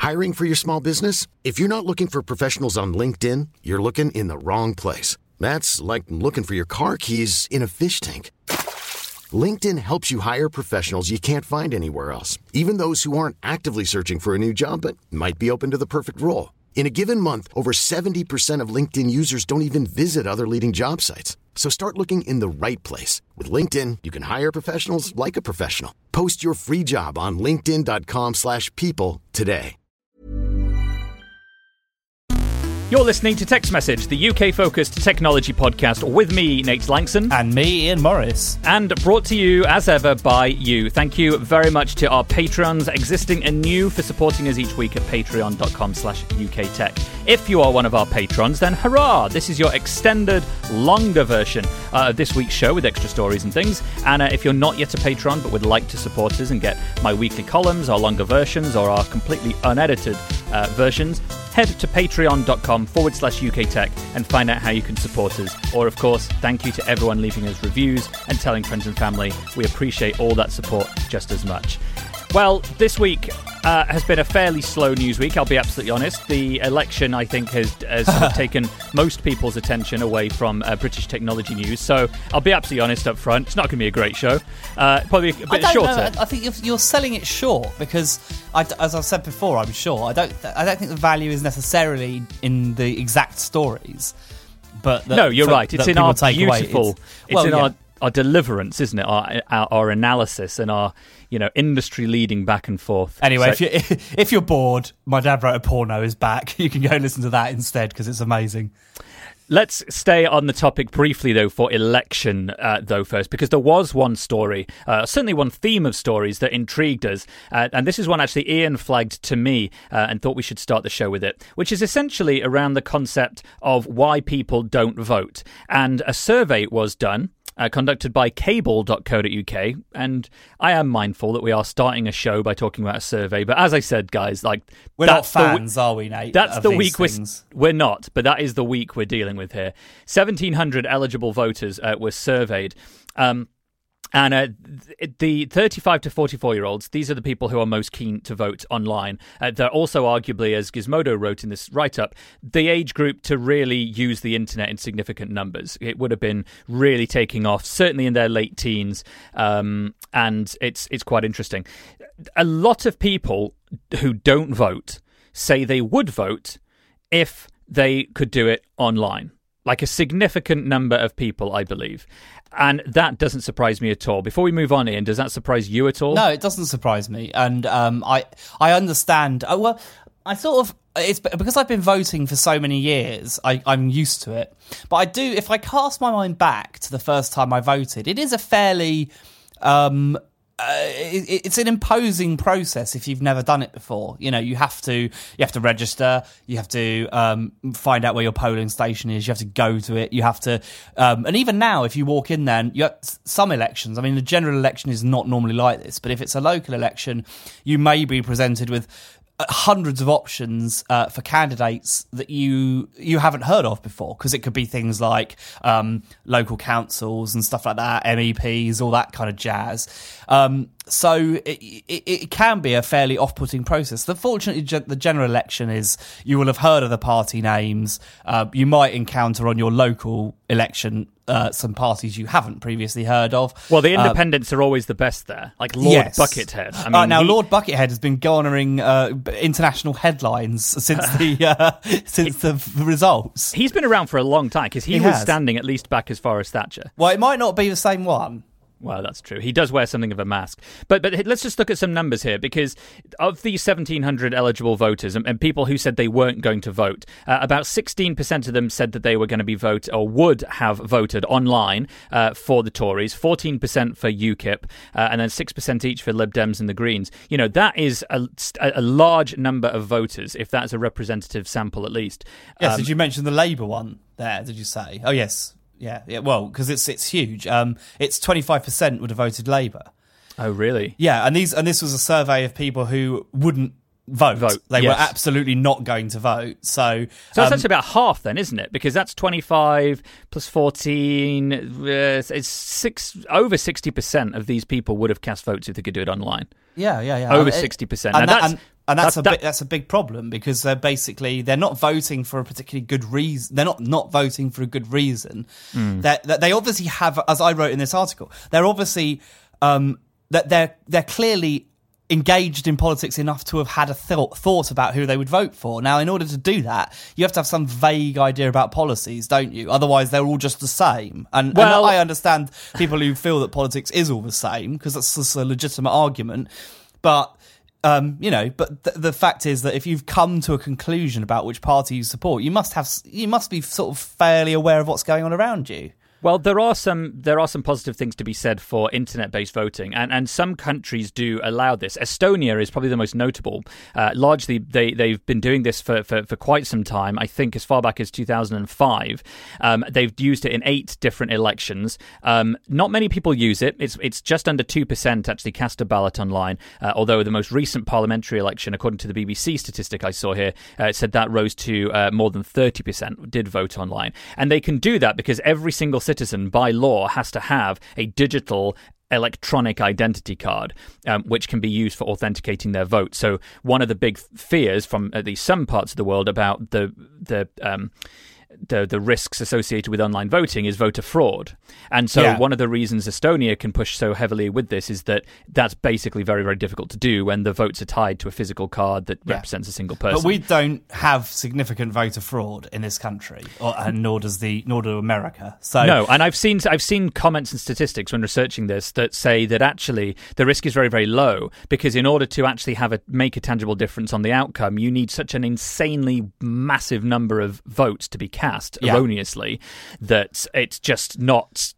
Hiring for your small business? If you're not looking for professionals on LinkedIn, you're looking in the wrong place. That's like looking for your car keys in a fish tank. LinkedIn helps you hire professionals you can't find anywhere else, even those who aren't actively searching for a new job but might be open to the perfect role. In a given month, over 70% of LinkedIn users don't even visit other leading job sites. So start looking in the right place. With LinkedIn, you can hire professionals like a professional. Post your free job on linkedin.com/people today. You're listening to Text Message, the UK-focused technology podcast with me, Nate Langson. And me, Ian Morris. And brought to you, as ever, by you. Thank you very much to our patrons, existing and new, for supporting us each week at patreon.com/UKTech. If you are one of our patrons, then hurrah! This is your extended, longer version of this week's show with extra stories and things. And if you're not yet a patron but would like to support us and get my weekly columns, our longer versions, or our completely unedited versions, head to patreon.com/UKTech and find out how you can support us. Or, of course, thank you to everyone leaving us reviews and telling friends and family. We appreciate all that support just as much. Well, this week has been a fairly slow news week, I'll be absolutely honest. The election, I think, has sort of taken most people's attention away from British technology news. So I'll be absolutely honest up front. It's not going to be a great show. Probably a bit shorter. I think you're selling it short because, as I've said before, I'm sure, I don't think the value is necessarily in the exact stories. But no, you're right. It's in our beautiful... Our deliverance, isn't it? Our analysis and our, industry-leading back and forth. Anyway, if you're bored, My Dad Wrote a Porno is back. You can go listen to that instead because it's amazing. Let's stay on the topic briefly, though, for election, first, because there was one story, certainly one theme of stories that intrigued us, and this is one actually Ian flagged to me and thought we should start the show with it, which is essentially around the concept of why people don't vote. And a survey was done, conducted by cable.co.uk, and I am mindful that we are starting a show by talking about a survey, but as I said, guys, we're not fans, are we, Nate? That's the week we're not, but that is the week we're dealing with here. 1,700 eligible voters were surveyed. And the 35 to 44-year-olds, these are the people who are most keen to vote online. They're also arguably, as Gizmodo wrote in this write-up, the age group to really use the internet in significant numbers. It would have been really taking off, certainly in their late teens, and it's quite interesting. A lot of people who don't vote say they would vote if they could do it online. Like a significant number of people, I believe. And that doesn't surprise me at all. Before we move on, Ian, does that surprise you at all? No, it doesn't surprise me. And I understand. It's because I've been voting for so many years, I'm used to it. But I do, if I cast my mind back to the first time I voted, it is a fairly... it's an imposing process if you've never done it before. You have to register, you have to find out where your polling station is, you have to go to it, you have to and even now if you walk in there, and some elections, I mean the general election is not normally like this, but if it's a local election you may be presented with hundreds of options for candidates that you haven't heard of before, because it could be things like local councils and stuff like that, MEPs, all that kind of jazz. So it can be a fairly off-putting process. Fortunately, the general election is, you will have heard of the party names. You might encounter on your local election some parties you haven't previously heard of. Well, the independents are always the best there, like Lord Buckethead. I mean, Lord Buckethead has been garnering international headlines since the results. He's been around for a long time, because he was standing at least back as far as Thatcher. Well, it might not be the same one. Well, that's true. He does wear something of a mask. But let's just look at some numbers here, because of the 1,700 eligible voters and people who said they weren't going to vote, about 16% of them said that they were going to be vote or would have voted online for the Tories, 14% for UKIP, and then 6% each for Lib Dems and the Greens. That is a large number of voters, if that's a representative sample at least. Yes, did you mention the Labour one there, did you say? Oh, yes. Yeah. Well, because it's huge. It's 25% would have voted Labour. Oh, really? Yeah, and this was a survey of people who wouldn't vote. They were absolutely not going to vote. So that's actually about half, then, isn't it? Because that's 25 plus 14. It's over 60% of these people would have cast votes if they could do it online. Yeah. Over 60%. And that's And that's a big problem, because they're not voting for a particularly good reason. They're not voting for a good reason. They obviously have, as I wrote in this article, they're obviously that they're clearly engaged in politics enough to have had a thought about who they would vote for. Now, in order to do that, you have to have some vague idea about policies, don't you? Otherwise, they're all just the same. And I understand people who feel that politics is all the same, because that's just a legitimate argument. But the fact is that if you've come to a conclusion about which party you support, you must be sort of fairly aware of what's going on around you. Well, there are some positive things to be said for internet-based voting, and some countries do allow this. Estonia is probably the most notable. Largely, they've been doing this for quite some time. I think as far back as 2005. They've used it in 8 different elections. Not many people use it. It's just under 2% actually cast a ballot online. Although the most recent parliamentary election, according to the BBC statistic I saw here, said that rose to more than 30% did vote online, and they can do that because every single citizen by law has to have a digital electronic identity card, which can be used for authenticating their vote. So one of the big fears from at least some parts of the world about the risks associated with online voting is voter fraud. And so one of the reasons Estonia can push so heavily with this is that that's basically very, very difficult to do when the votes are tied to a physical card that represents a single person. But we don't have significant voter fraud in this country, and nor do America. So no, and I've seen comments and statistics when researching this that say that actually the risk is very, very low, because in order to actually make a tangible difference on the outcome, you need such an insanely massive number of votes to be cast erroneously that it's just not.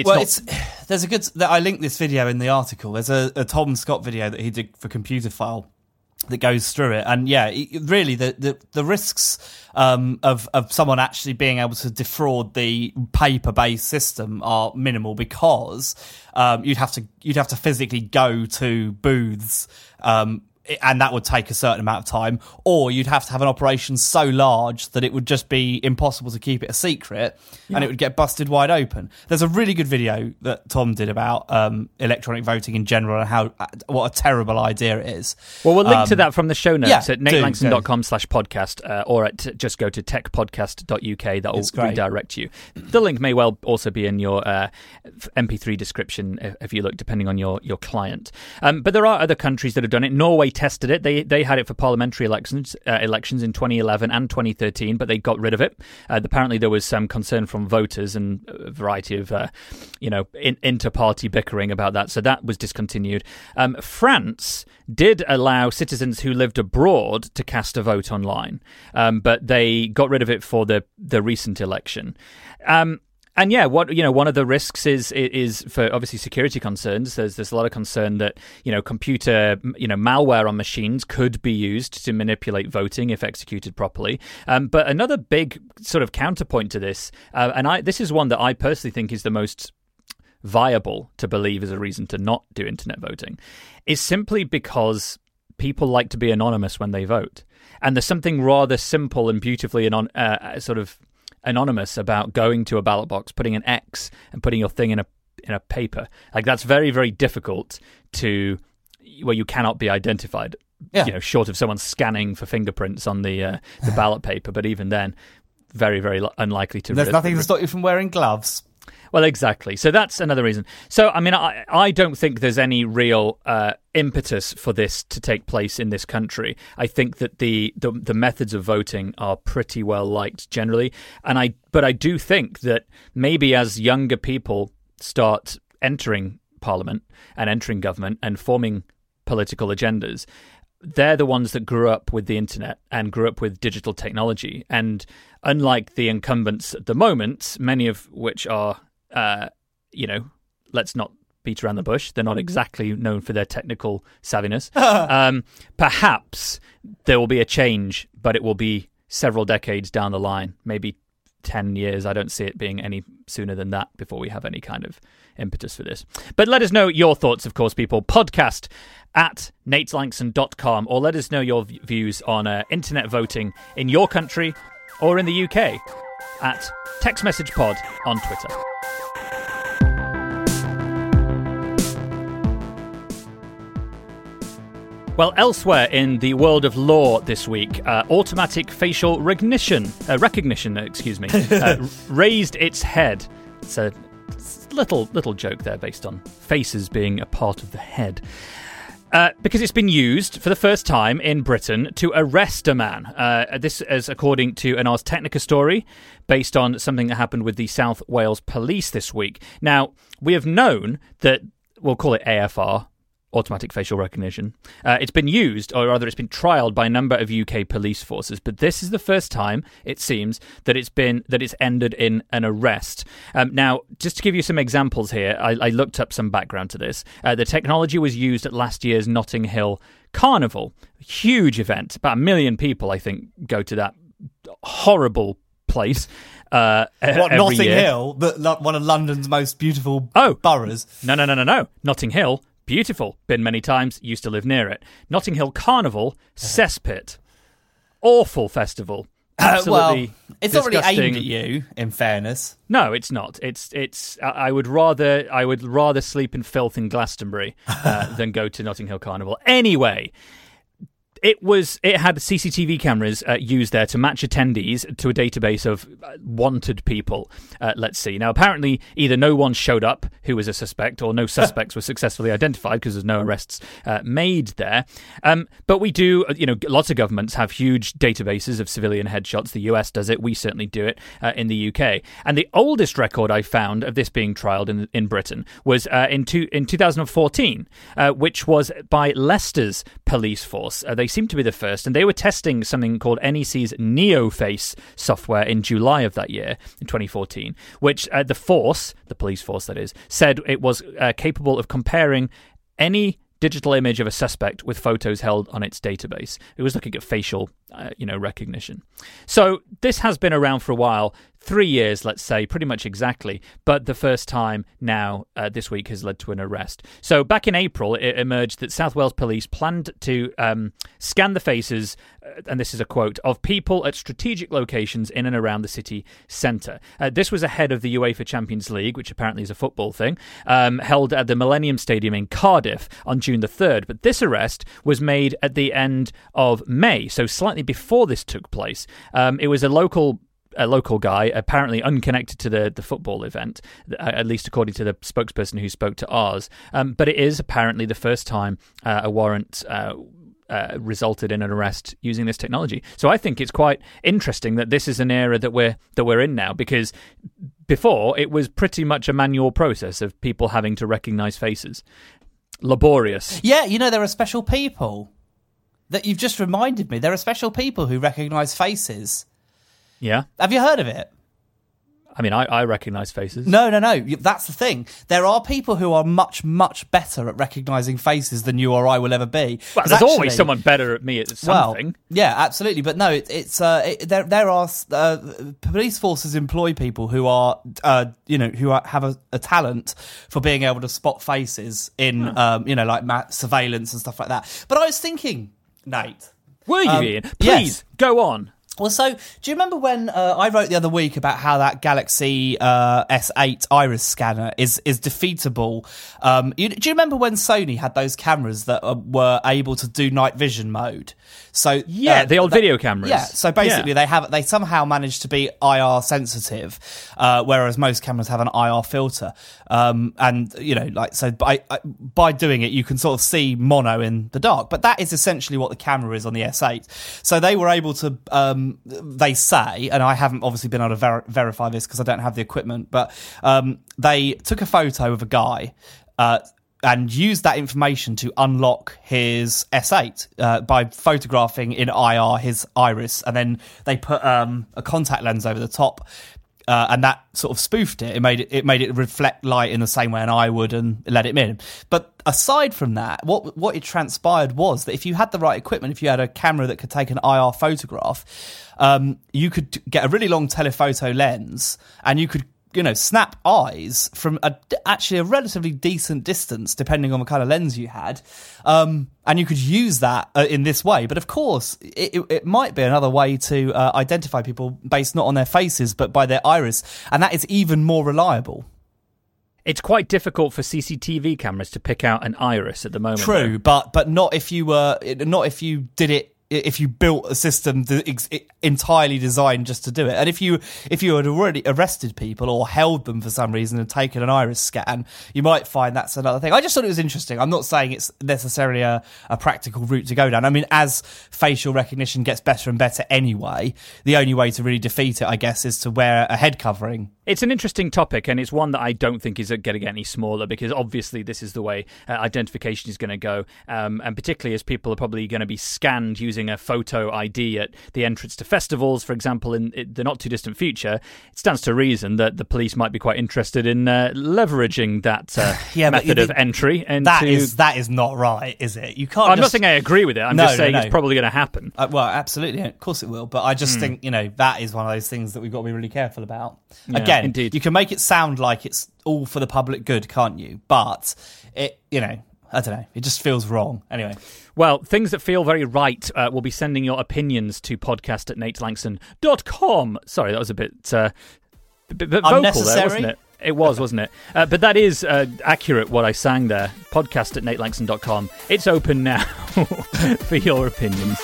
I linked this video in the article. There's a Tom Scott video that he did for Computer File that goes through it, and really the risks of someone actually being able to defraud the paper-based system are minimal, because you'd have to physically go to booths. And that would take a certain amount of time, or you'd have to have an operation so large that it would just be impossible to keep it a secret, and it would get busted wide open. There's a really good video that Tom did about electronic voting in general and what a terrible idea it is. Well, we'll link to that from the show notes at natelangston.com/podcast, or just go to techpodcast.uk. That will redirect you. The link may well also be in your MP3 description if you look, depending on your client. But there are other countries that have done it. Norway tested it. They had it for parliamentary elections in 2011 and 2013, but they got rid of it. Apparently, there was some concern from voters and a variety of inter-party bickering about that, so that was discontinued. France did allow citizens who lived abroad to cast a vote online, but they got rid of it for the recent election. And one of the risks is for obviously security concerns. There's a lot of concern that computer malware on machines could be used to manipulate voting if executed properly. But another big sort of counterpoint to this, this is one that I personally think is the most viable to believe as a reason to not do internet voting, is simply because people like to be anonymous when they vote, and there's something rather simple and beautifully anonymous about going to a ballot box, putting an X, and putting your thing in a paper. Like, that's very, very difficult where you cannot be identified. Short of someone scanning for fingerprints on the ballot paper, but even then, very, very unlikely to. There's nothing to stop you from wearing gloves. Well, exactly. So that's another reason. So, I mean, I don't think there's any real impetus for this to take place in this country. I think that the methods of voting are pretty well liked generally, but I do think that maybe as younger people start entering Parliament and entering government and forming political agendas, they're the ones that grew up with the internet and grew up with digital technology. And unlike the incumbents at the moment, many of which are let's not beat around the bush. They're not exactly known for their technical savviness. Perhaps there will be a change, but it will be several decades down the line, maybe 10 years. I don't see it being any sooner than that before we have any kind of impetus for this. But let us know your thoughts, of course, people. Podcast at natelangston.com, or let us know your views on internet voting in your country or in the UK at TextMessagePod on Twitter. Well, elsewhere in the world of law this week, automatic facial recognition, raised its head. It's a little joke there based on faces being a part of the head. Because it's been used for the first time in Britain to arrest a man. This is according to an Ars Technica story based on something that happened with the South Wales Police this week. Now, we have known that, we'll call it AFR, automatic facial recognition. It's been used, or rather it's been trialled by a number of UK police forces, but this is the first time, it seems, that it's ended in an arrest. Now, just to give you some examples here, I looked up some background to this. The technology was used at last year's Notting Hill Carnival. Huge event. About 1 million people, I think, go to that horrible place. Notting year. Hill, one of London's most beautiful boroughs? No. Notting Hill, beautiful. Been many times, used to live near it. Notting Hill Carnival, cesspit. Awful festival. Absolutely it's disgusting. not really aimed at you, in fairness. No, it's not. It's. I would rather sleep in filth in Glastonbury than go to Notting Hill Carnival. Anyway, It had CCTV cameras used there to match attendees to a database of wanted people, let's see. Now, apparently, either no one showed up who was a suspect or no suspects were successfully identified because there's no arrests made there. But we do, lots of governments have huge databases of civilian headshots. The US does it. We certainly do it in the UK. And the oldest record I found of this being trialled in Britain was in 2014, which was by Leicester's police force. They seem to be the first, and they were testing something called NEC's NeoFace software in July of that year, in 2014, which the police force that is, said it was capable of comparing any digital image of a suspect with photos held on its database. It was looking at facial, recognition. So this has been around for a while, 3 years, let's say, pretty much exactly. But the first time now this week has led to an arrest. So back in April, it emerged that South Wales Police planned to scan the faces, and this is a quote, of people at strategic locations in and around the city centre. This was ahead of the UEFA Champions League, which apparently is a football thing, held at the Millennium Stadium in Cardiff on June the 3rd. But this arrest was made at the end of May, so slightly before this took place. It was a local guy, apparently unconnected to the football event, at least according to the spokesperson who spoke to ours. But it is apparently the first time a warrant resulted in an arrest using this technology. So I think it's quite interesting that this is an era that we're in now, because before it was pretty much a manual process of people having to recognise faces. Laborious. Yeah, there are special people. That you've just reminded me. There are special people who recognise faces. Yeah. Have you heard of it? I mean, I recognise faces. No. That's the thing. There are people who are much, much better at recognising faces than you or I will ever be. Well, there's always someone better at me at something. Well, yeah, absolutely. But no, there are police forces employ people who are, have a talent for being able to spot faces in, surveillance and stuff like that. But I was thinking, Nate. Were you, Ian? Please, go on. Well, so do you remember when I wrote the other week about how that Galaxy S8 iris scanner is defeatable? Do you remember when Sony had those cameras that were able to do night vision mode? So the old video cameras. Yeah. So basically, they somehow managed to be IR sensitive, whereas most cameras have an IR filter. By doing it, you can sort of see mono in the dark. But that is essentially what the camera is on the S8. So they were able to. They say, and I haven't obviously been able to verify this because I don't have the equipment, but they took a photo of a guy and used that information to unlock his S8 by photographing in IR his iris, and then they put a contact lens over the top. And that sort of spoofed it. It made it reflect light in the same way an eye would and let it in. But aside from that, what it transpired was that if you had the right equipment, if you had a camera that could take an IR photograph, you could get a really long telephoto lens, and you could snap eyes from actually a relatively decent distance, depending on the kind of lens you had. And you could use that in this way. But of course, it might be another way to identify people based not on their faces, but by their iris. And that is even more reliable. It's quite difficult for CCTV cameras to pick out an iris at the moment. True, but not if you did it. If you built a system entirely designed just to do it, and if you had already arrested people or held them for some reason and taken an iris scan, you might find that's another thing. I just thought it was interesting. I'm not saying it's necessarily a practical route to go down. I mean, as facial recognition gets better and better anyway, the only way to really defeat it, I guess, is to wear a head covering. It's an interesting topic, and it's one that I don't think is going to get any smaller, because obviously this is the way identification is going to go, and particularly as people are probably going to be scanned using a photo ID at the entrance to festivals, for example, in the not-too-distant future. It stands to reason that the police might be quite interested in leveraging that method of entry. That is not right, is it? You can't. I'm not saying I agree with it. I'm just saying it's probably going to happen. Well, absolutely. Of course it will. But I just think, that is one of those things that we've got to be really careful about. Yeah. Again, Indeed. you can make it sound like it's all for the public good, can't you? But it, I don't know. It just feels wrong. Anyway. Well, things that feel very right, we'll be sending your opinions to podcast@natelanxon.com. Sorry, that was a bit vocal there, wasn't it? It was, wasn't it? But that is accurate, what I sang there. Podcast@natelanxon.com. It's open now for your opinions.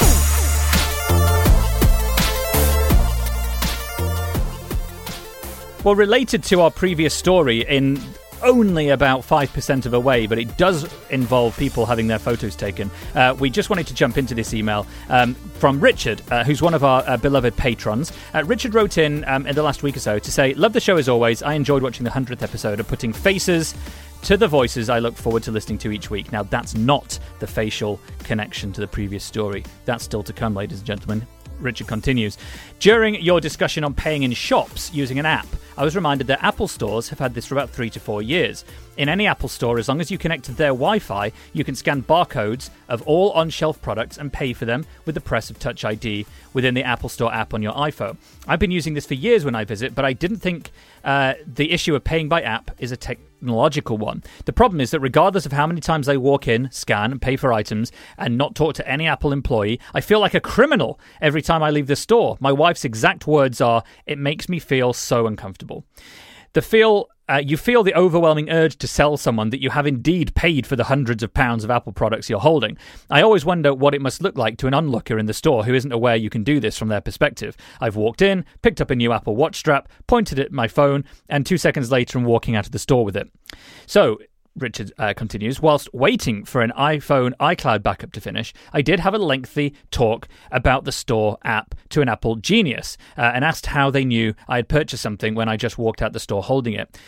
Well, related to our previous story in only about 5% of a way, but it does involve people having their photos taken. We just wanted to jump into this email from Richard, who's one of our beloved patrons. Richard wrote in the last week or so to say, love the show as always. I enjoyed watching the 100th episode of putting faces to the voices I look forward to listening to each week. Now, that's not the facial connection to the previous story. That's still to come, ladies and gentlemen. Richard continues, during your discussion on paying in shops using an app, I was reminded that Apple stores have had this for about 3 to 4 years. In any Apple store, as long as you connect to their Wi-Fi, you can scan barcodes of all on-shelf products and pay for them with the press of Touch ID within the Apple Store app on your iPhone. I've been using this for years when I visit, but I didn't think the issue of paying by app is a technological one. The problem is that regardless of how many times I walk in, scan, and pay for items and not talk to any Apple employee, I feel like a criminal every time I leave the store. My wife's exact words are, it makes me feel so uncomfortable. You feel the overwhelming urge to sell someone that you have indeed paid for the hundreds of pounds of Apple products you're holding. I always wonder what it must look like to an onlooker in the store who isn't aware you can do this from their perspective. I've walked in, picked up a new Apple Watch strap, pointed at my phone, and 2 seconds later I'm walking out of the store with it. So, Richard continues, whilst waiting for an iPhone iCloud backup to finish, I did have a lengthy talk about the store app to an Apple genius and asked how they knew I had purchased something when I just walked out the store holding it.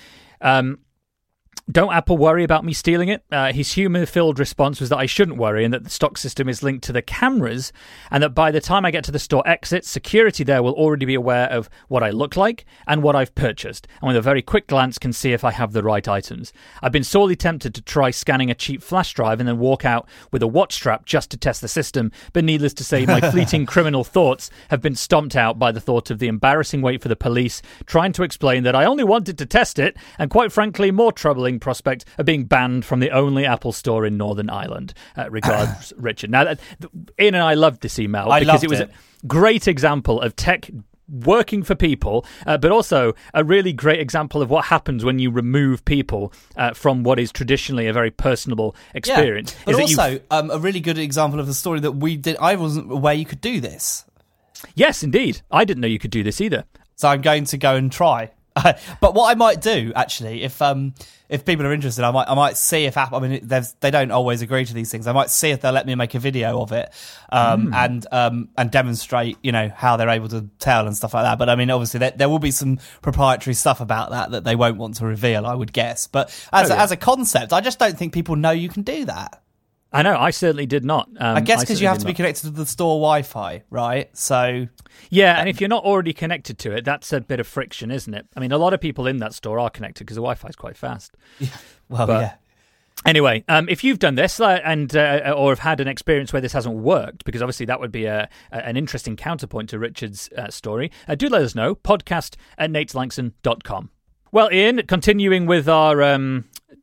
Don't Apple worry about me stealing it? His humour-filled response was that I shouldn't worry and that the stock system is linked to the cameras and that by the time I get to the store exit, security there will already be aware of what I look like and what I've purchased, and with a very quick glance can see if I have the right items. I've been sorely tempted to try scanning a cheap flash drive and then walk out with a watch strap just to test the system, but needless to say, my fleeting criminal thoughts have been stomped out by the thought of the embarrassing wait for the police trying to explain that I only wanted to test it, and quite frankly, more troubling prospect of being banned from the only Apple store in Northern Ireland. Regards, Richard. Now, Ian and I loved this email because it was a great example of tech working for people, but also a really great example of what happens when you remove people from what is traditionally a very personable experience. Yeah, but also a really good example of the story that we did. I wasn't aware you could do this. Yes, indeed. I didn't know you could do this either. So I'm going to go and try. But what I might do, actually, if people are interested, I might see if Apple. I mean, they don't always agree to these things. I might see if they'll let me make a video of it and demonstrate, how they're able to tell and stuff like that. But I mean, obviously, there will be some proprietary stuff about that they won't want to reveal, I would guess. But as a concept, I just don't think people know you can do that. I know, I certainly did not. I guess because you have to be connected to the store Wi-Fi, right? So yeah, and if you're not already connected to it, that's a bit of friction, isn't it? I mean, a lot of people in that store are connected because the Wi-Fi is quite fast. Yeah. Well, yeah. Anyway, if you've done this and or have had an experience where this hasn't worked, because obviously that would be an interesting counterpoint to Richard's story, do let us know. Podcast@natelanxon.com. Well, Ian, continuing with our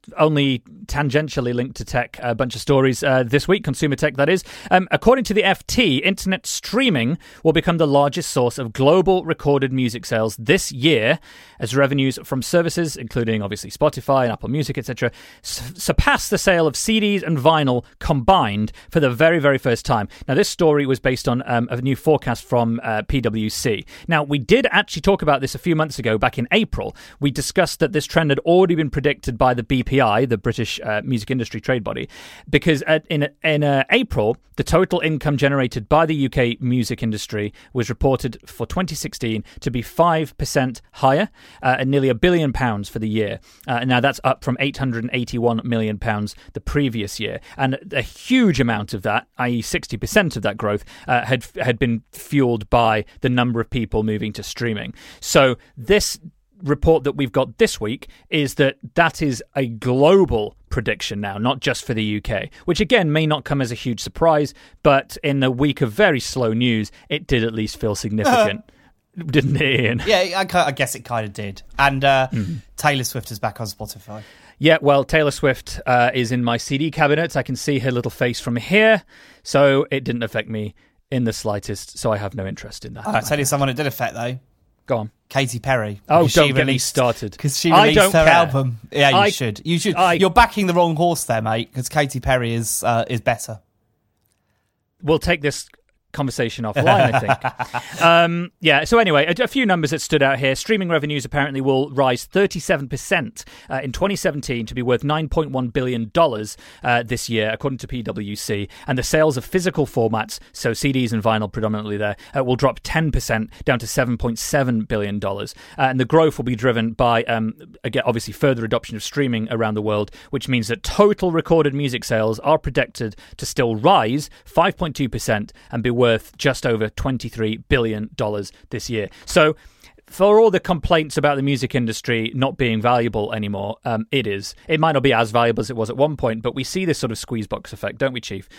only tangentially linked to tech, a bunch of stories this week, consumer tech that is. According to the FT, internet streaming will become the largest source of global recorded music sales this year, as revenues from services, including obviously Spotify and Apple Music, etc., surpass the sale of CDs and vinyl combined for the very, very first time. Now, this story was based on a new forecast from PwC. Now, we did actually talk about this a few months ago, back in April. We discussed that this trend had already been predicted by the BPI, the British music industry trade body, because in April, the total income generated by the UK music industry was reported for 2016 to be 5% higher, at nearly £1 billion for the year. Now, that's up from £881 million the previous year. And a huge amount of that, i.e. 60% of that growth, had been fueled by the number of people moving to streaming. So this report that we've got this week is that is a global prediction now, not just for the UK, which again may not come as a huge surprise, but in a week of very slow news, it did at least feel significant. Didn't it, Ian? Yeah, I guess it kind of did. And Taylor Swift is back on Spotify. Yeah, well, Taylor Swift is in my CD cabinet. I can see her little face from here, so it didn't affect me in the slightest, so I have no interest in that. I'll tell you someone it did affect, though. Go on. Katy Perry. Oh, don't get me started. Because she released her care. album. Yeah, you should. You should. You're backing the wrong horse there, mate, because Katy Perry is better. We'll take this conversation offline, I think. So anyway, a few numbers that stood out here. Streaming revenues apparently will rise 37% in 2017 to be worth $9.1 billion this year, according to PwC. And the sales of physical formats, so CDs and vinyl predominantly there, will drop 10% down to $7.7 billion. And the growth will be driven by, again, obviously further adoption of streaming around the world, which means that total recorded music sales are projected to still rise 5.2% and be worth just over $23 billion this year. So for all the complaints about the music industry not being valuable anymore, it is. It might not be as valuable as it was at one point, but we see this sort of squeeze box effect, don't we, Chief,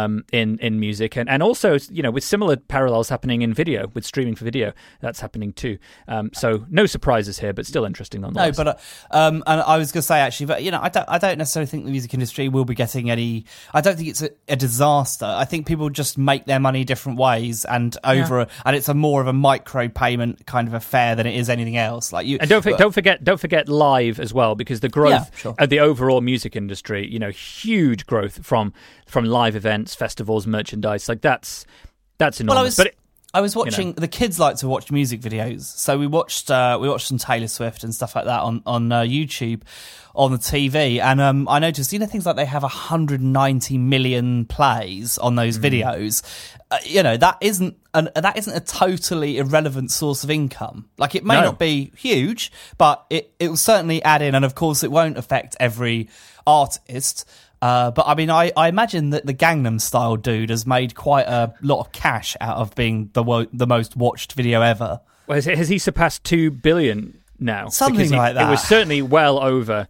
in music. And also, with similar parallels happening in video, with streaming for video, that's happening too. So no surprises here, but still interesting nonetheless. No, but and I was going to say, actually, but I don't necessarily think the music industry will be getting any. I don't think it's a disaster. I think people just make their money different ways, and and it's a more of a micro payment kind of affair than it is anything else. And don't forget live as well, because the growth of the overall music industry, huge growth from live events, festivals, merchandise, that's enormous. I was watching. The kids like to watch music videos, so we watched some Taylor Swift and stuff like that on YouTube, on the TV, and I noticed things like they have 190 million plays on those videos. That isn't a totally irrelevant source of income. Like, it may not be huge, but it will certainly add in, and of course it won't affect every artist. But I mean, I imagine that the Gangnam Style dude has made quite a lot of cash out of being the most watched video ever. Well, has he surpassed 2 billion now? Something like that. It was certainly well over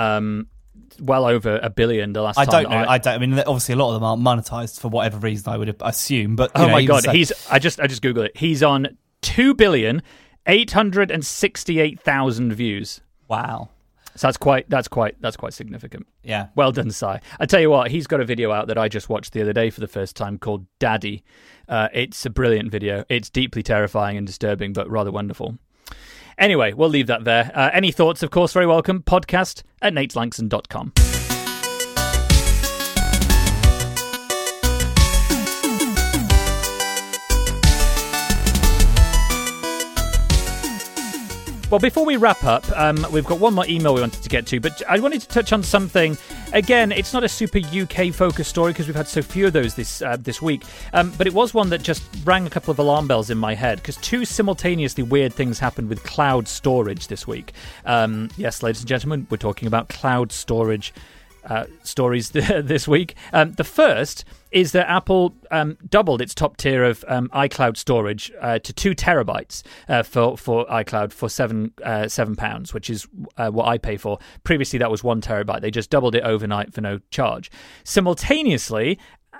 $1 billion the last time. I don't know. I mean, obviously a lot of them aren't monetized for whatever reason, I would assume. But my God, I just Googled it. He's on 2,868,000 views. Wow. So that's quite significant. Yeah. Well done, Si. I tell you what, he's got a video out that I just watched the other day for the first time called Daddy. It's a brilliant video. It's deeply terrifying and disturbing, but rather wonderful. Anyway, we'll leave that there. Any thoughts, of course, very welcome. podcast@natelangston.com. Well, before we wrap up, we've got one more email we wanted to get to, but I wanted to touch on something. Again, it's not a super UK-focused story because we've had so few of those this week, but it was one that just rang a couple of alarm bells in my head because two simultaneously weird things happened with cloud storage this week. Yes, ladies and gentlemen, we're talking about cloud storage stories this week. The first is that Apple doubled its top tier of iCloud storage to 2 terabytes for iCloud for £7, which is what I pay for. Previously, that was 1 terabyte. They just doubled it overnight for no charge. Simultaneously,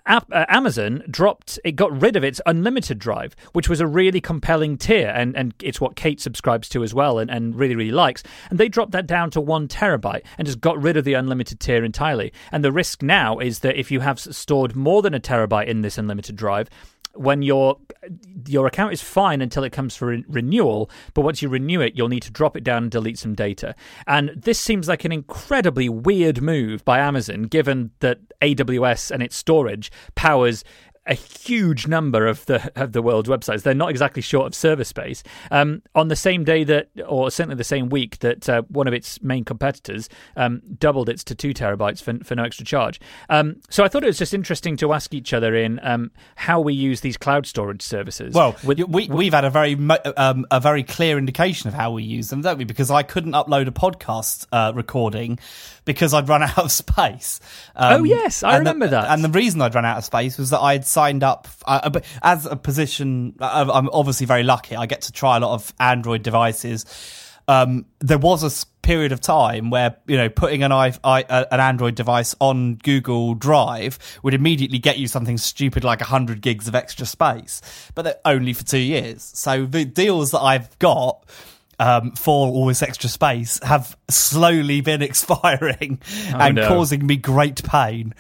Amazon got rid of its unlimited drive, which was a really compelling tier, and it's what Kate subscribes to as well and really, really likes. And they dropped that down to 1 terabyte and just got rid of the unlimited tier entirely. And the risk now is that if you have stored more than a terabyte in this unlimited drive, when your account is fine until it comes for renewal, but once you renew it, you'll need to drop it down and delete some data. And this seems like an incredibly weird move by Amazon, given that AWS and its storage powers a huge number of the world's websites. They're not exactly short of server space. On the same day that, or certainly the same week that one of its main competitors doubled its to 2 terabytes for no extra charge. So I thought it was just interesting to ask each other in how we use these cloud storage services. Well, we've had a very clear indication of how we use them, don't we? Because I couldn't upload a podcast recording because I'd run out of space. Oh yes, I remember that. And the reason I'd run out of space was that I'd signed up as a position. I'm obviously very lucky. I get to try a lot of Android devices. There was a period of time where, you know, putting an Android device on Google Drive would immediately get you something stupid like 100 gigs of extra space, but they're only for 2 years. So the deals that I've got for all this extra space have slowly been expiring causing me great pain.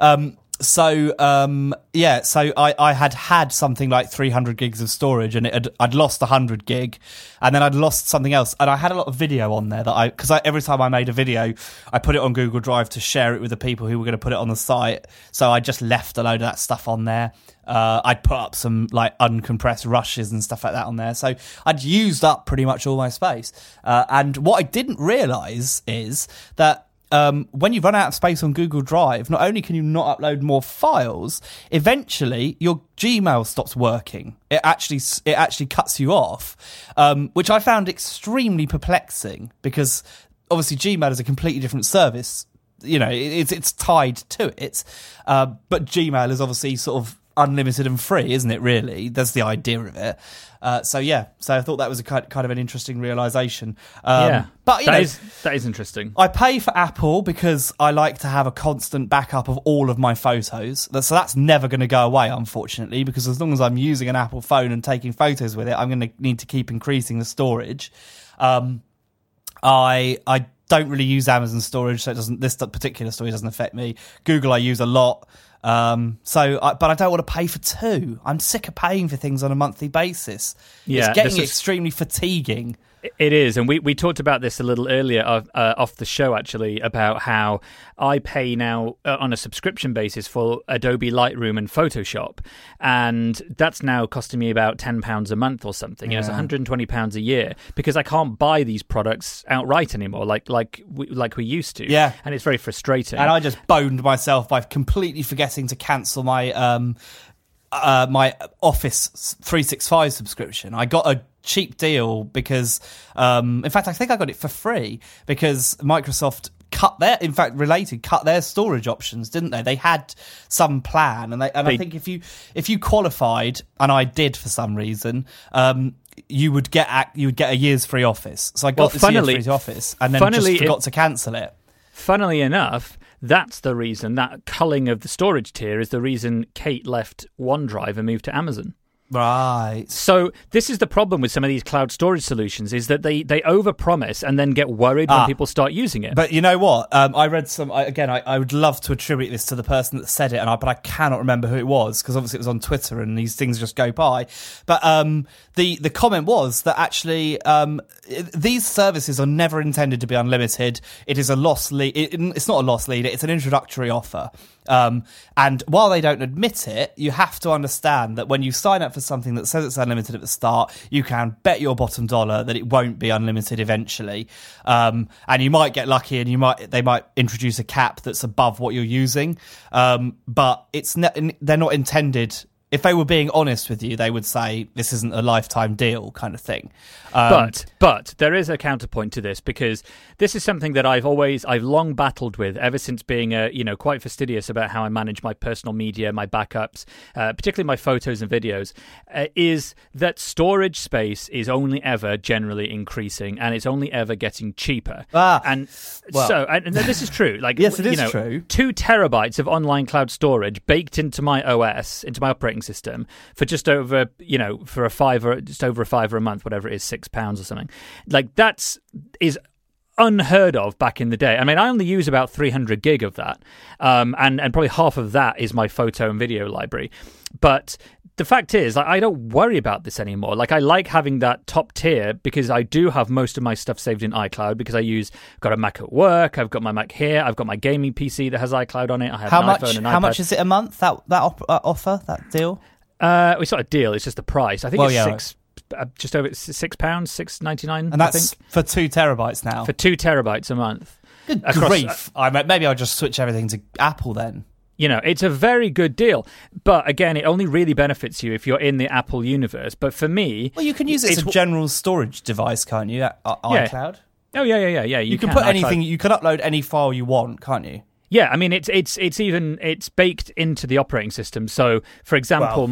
So I had something like 300 gigs of storage, and I'd lost 100 gig, and then I'd lost something else, and I had a lot of video on there because every time I made a video, I put it on Google Drive to share it with the people who were going to put it on the site. So I just left a load of that stuff on there. I'd put up some like uncompressed rushes and stuff like that on there. So I'd used up pretty much all my space. And what I didn't realise is that when you run out of space on Google Drive, not only can you not upload more files, eventually your Gmail stops working. It actually cuts you off, which I found extremely perplexing because obviously Gmail is a completely different service. You know, it's tied to it, but Gmail is obviously sort of unlimited and free, isn't it? Really, that's the idea of it. So I thought that was a kind of an interesting realization. But that is interesting. I pay for Apple because I like to have a constant backup of all of my photos. So that's never going to go away, unfortunately, because as long as I'm using an Apple phone and taking photos with it, I'm going to need to keep increasing the storage. I don't really use Amazon storage, so this particular storage doesn't affect me. Google I use a lot. But I don't want to pay for 2. I'm sick of paying for things on a monthly basis. Yeah, it's getting extremely fatiguing. It is, and we talked about this a little earlier off the show, actually, about how I pay now on a subscription basis for Adobe Lightroom and Photoshop, and that's now costing me about £10 a month or something. Yeah. It's £120 a year because I can't buy these products outright anymore, like we used to. Yeah, and it's very frustrating. And I just boned myself by completely forgetting to cancel my my Office 365 subscription. I got a cheap deal because, in fact, I think I got it for free because Microsoft cut their storage options, didn't they? They had some plan, and I think if you qualified, and I did for some reason, you would get a year's free Office. So I got this year's free Office, and then just forgot to cancel it. Funnily enough, that's the reason, that culling of the storage tier is the reason Kate left OneDrive and moved to Amazon. Right. So this is the problem with some of these cloud storage solutions, is that they overpromise and then get worried when people start using it. But you know what? I read some. I would love to attribute this to the person that said it, but I cannot remember who it was because obviously it was on Twitter and these things just go by. But the comment was that actually these services are never intended to be unlimited. It is a loss lead. It's not a loss leader. It's an introductory offer. And while they don't admit it, you have to understand that when you sign up for something that says it's unlimited at the start, you can bet your bottom dollar that it won't be unlimited eventually. And you might get lucky, and they might introduce a cap that's above what you're using. But they're not intended if they were being honest with you, they would say this isn't a lifetime deal kind of thing. But there is a counterpoint to this, because this is something that I've long battled with ever since being quite fastidious about how I manage my personal media, my backups, particularly my photos and videos, is that storage space is only ever generally increasing, and it's only ever getting cheaper. And this is true. Like, yes, it is true. 2 terabytes of online cloud storage baked into my OS, into my operating system, for just over, for just over $5 a month, whatever it is, £6 or something. Like, is unheard of back in the day. I mean, I only use about 300 gig of that, and probably half of that is my photo and video library. But the fact is, I don't worry about this anymore. Like, I like having that top tier because I do have most of my stuff saved in iCloud, because I've got a Mac at work, I've got my Mac here, I've got my gaming PC that has iCloud on it, I have an iPhone and iPad. How much is it a month, that offer, that deal? It's not a deal, it's just the price. I think it's just over £6, $6.99. And that's for 2 terabytes now? For 2 terabytes a month. Good grief. Maybe I'll just switch everything to Apple then. It's a very good deal. But again, it only really benefits you if you're in the Apple universe. But for me... Well, you can use it as a general storage device, can't you? iCloud? Oh, yeah. You can put anything... You can upload any file you want, can't you? Yeah, I mean, it's baked into the operating system. So, for example,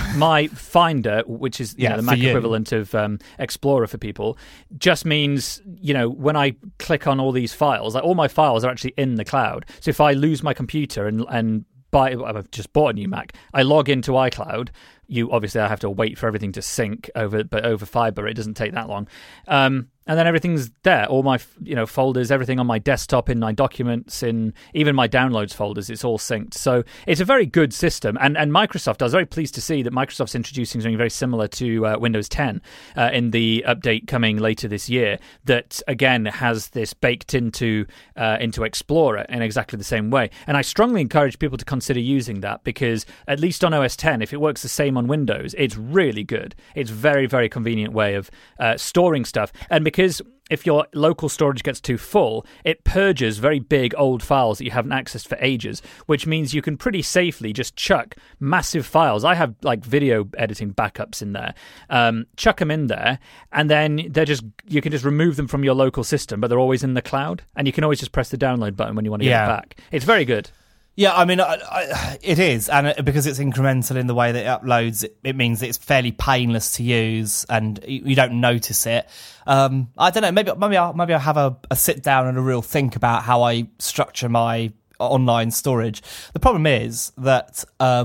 my Finder, which is the Mac equivalent of Explorer for people, just means, when I click on all these files, like, all my files are actually in the cloud. So if I lose my computer and I've just bought a new Mac, I log into iCloud. Obviously I have to wait for everything to sync over fiber. It doesn't take that long. And then everything's there. All my folders, everything on my desktop, in my documents, in even my downloads folders, it's all synced. So it's a very good system. And Microsoft, I was very pleased to see that Microsoft's introducing something very similar to Windows 10 in the update coming later this year, that again has this baked into Explorer in exactly the same way. And I strongly encourage people to consider using that, because at least on OS 10, if it works the same on Windows, it's really good. It's very, very convenient way of storing stuff. And because if your local storage gets too full, it purges very big old files that you haven't accessed for ages, which means you can pretty safely just chuck massive files. I have like video editing backups in there. Chuck them in there, and then you can just remove them from your local system, but they're always in the cloud, and you can always just press the download button when you want to get it back. It's very good. Yeah, I mean, it is, and because it's incremental in the way that it uploads, it means that it's fairly painless to use, and you don't notice it. I don't know. Maybe I'll have a sit down and a real think about how I structure my online storage. The problem is that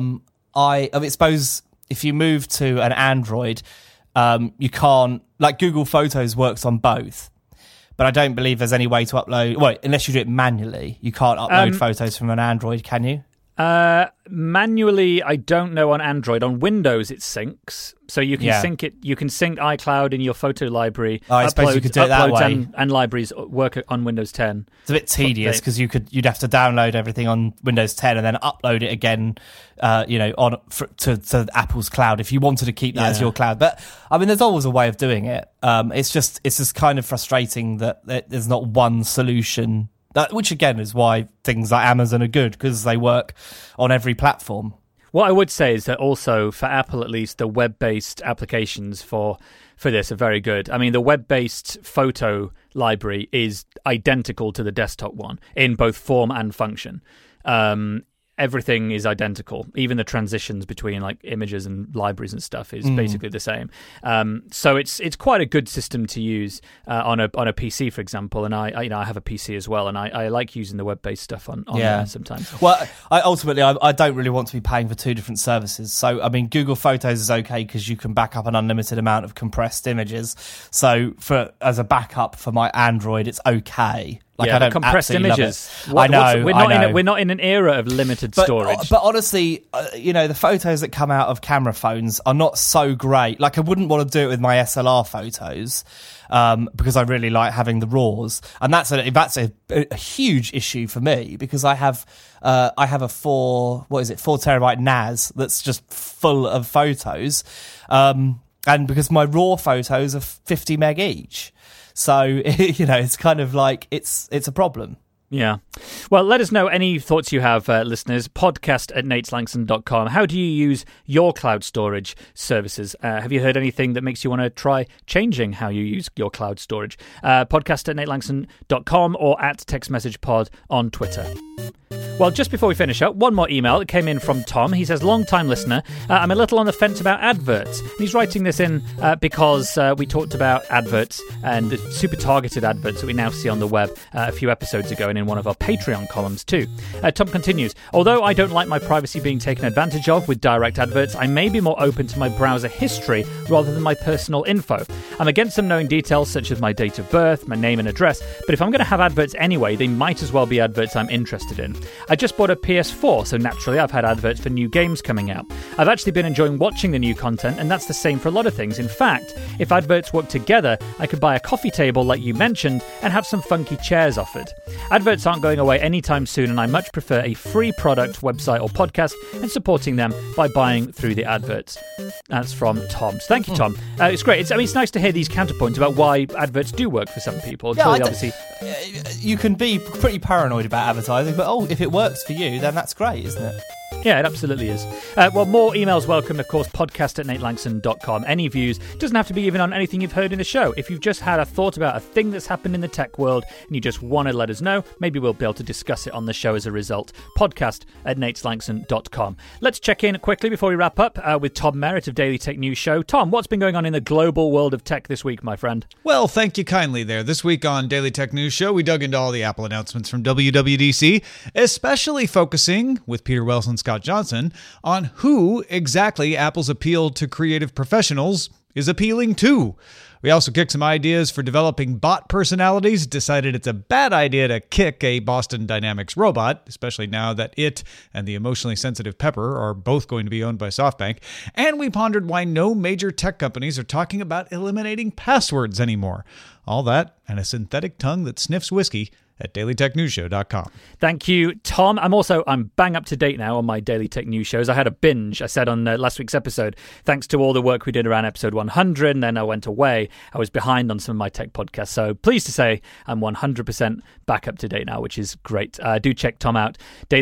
I suppose if you move to an Android, you can't, like, Google Photos works on both. But I don't believe there's any way to upload... Well, unless you do it manually. You can't upload photos from an Android, can you? Manually, I don't know on Android. On Windows, it syncs. So you can sync it. You can sync iCloud in your photo library. I suppose you could do it that way. And libraries work on Windows 10. It's a bit tedious because you'd have to download everything on Windows 10 and then upload it again, to Apple's cloud if you wanted to keep that as your cloud. But I mean, there's always a way of doing it. It's just kind of frustrating that there's not one solution. Which again is why things like Amazon are good, because they work on every platform. What I would say is that also for Apple, at least, the web-based applications for this are very good. I mean, the web-based photo library is identical to the desktop one in both form and function. Everything is identical. Even the transitions between like images and libraries and stuff is basically the same. So it's quite a good system to use on a PC, for example. And I have a PC as well, and I like using the web-based stuff on there sometimes. Well, I don't really want to be paying for 2 different services. So I mean, Google Photos is okay because you can back up an unlimited amount of compressed images. So as a backup for my Android, it's okay. Like, I don't compressed images. I know. We're not in an era of limited storage. But honestly, the photos that come out of camera phones are not so great. Like, I wouldn't want to do it with my SLR photos because I really like having the RAWs, and that's a huge issue for me because I have a 4 terabyte NAS that's just full of photos, and because my RAW photos are 50 meg each. So, it's kind of like, it's a problem. Yeah. Well, let us know any thoughts you have, listeners. podcast@nateslangson.com. How do you use your cloud storage services? Have you heard anything that makes you want to try changing how you use your cloud storage? podcast@nateslangson.com or @textmessagepod on Twitter. Well, just before we finish up, one more email that came in from Tom. He says, long-time listener, I'm a little on the fence about adverts. And he's writing this in because we talked about adverts and the super targeted adverts that we now see on the web a few episodes ago and in one of our Patreon columns too. Tom continues, although I don't like my privacy being taken advantage of with direct adverts, I may be more open to my browser history rather than my personal info. I'm against them knowing details such as my date of birth, my name and address, but if I'm going to have adverts anyway, they might as well be adverts I'm interested in. I just bought a PS4, so naturally I've had adverts for new games coming out. I've actually been enjoying watching the new content, and that's the same for a lot of things. In fact, if adverts work together, I could buy a coffee table like you mentioned and have some funky chairs offered. Adverts aren't going away anytime soon, and I much prefer a free product, website or podcast and supporting them by buying through the adverts. That's from Tom. So thank you, Tom. It's great. It's nice to hear these counterpoints about why adverts do work for some people. Yeah, really, obviously, you can be pretty paranoid about advertising, but if it works for you, then that's great, isn't it? Yeah, it absolutely is. Well, more emails welcome, of course, podcast@natelangson.com. Any views, doesn't have to be even on anything you've heard in the show. If you've just had a thought about a thing that's happened in the tech world and you just want to let us know, maybe we'll be able to discuss it on the show as a result. podcast@natelangson.com. Let's check in quickly before we wrap up with Tom Merritt of Daily Tech News Show. Tom, what's been going on in the global world of tech this week, my friend? Well, thank you kindly there. This week on Daily Tech News Show, we dug into all the Apple announcements from WWDC, especially focusing, with Peter Wells and Scott Johnson, on who exactly Apple's appeal to creative professionals is appealing to. We also kicked some ideas for developing bot personalities, decided it's a bad idea to kick a Boston Dynamics robot, especially now that it and the emotionally sensitive Pepper are both going to be owned by SoftBank, and we pondered why no major tech companies are talking about eliminating passwords anymore. All that and a synthetic tongue that sniffs whiskey at dailytechnewsshow.com. Thank you, Tom. I'm bang up to date now on my Daily Tech News shows. I had a binge, I said on last week's episode, thanks to all the work we did around episode 100, and then I went away. I was behind on some of my tech podcasts, so pleased to say I'm 100% back up to date now, which is great. Do check Tom out,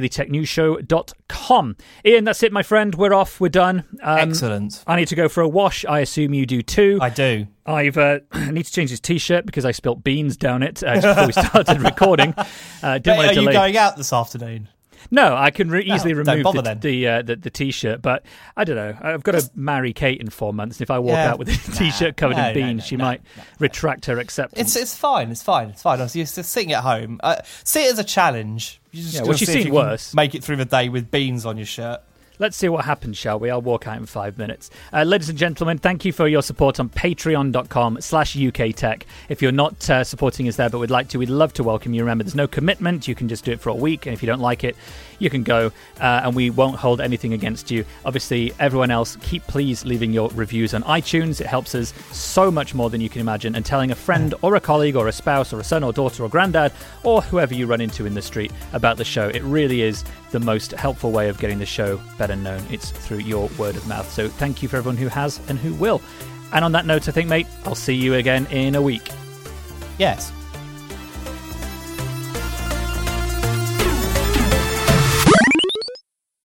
dailytechnewsshow.com. Ian, that's it, my friend. We're off. We're done. Excellent. I need to go for a wash. I assume you do too. I do. I need to change his T-shirt because I spilt beans down it just before we started recording. Are you going out this afternoon? No, I can easily remove the T-shirt, but I don't know. I've got to marry Kate in 4 months, and if I walk out with a T-shirt covered in beans, she might retract her acceptance. It's fine. It's fine. Obviously, you're sitting at home. See it as a challenge. She's seen worse. Make it through the day with beans on your shirt. Let's see what happens, shall we? I'll walk out in 5 minutes. Ladies and gentlemen, thank you for your support on patreon.com/UKTech. If you're not supporting us there but would like to, we'd love to welcome you. Remember, there's no commitment. You can just do it for a week, and if you don't like it, you can go, and we won't hold anything against you. Obviously, everyone else, please leaving your reviews on iTunes. It helps us so much more than you can imagine. And telling a friend or a colleague or a spouse or a son or daughter or granddad or whoever you run into in the street about the show. It really is the most helpful way of getting the show better known. It's through your word of mouth. So thank you for everyone who has and who will. And on that note, I think, mate, I'll see you again in a week. Yes.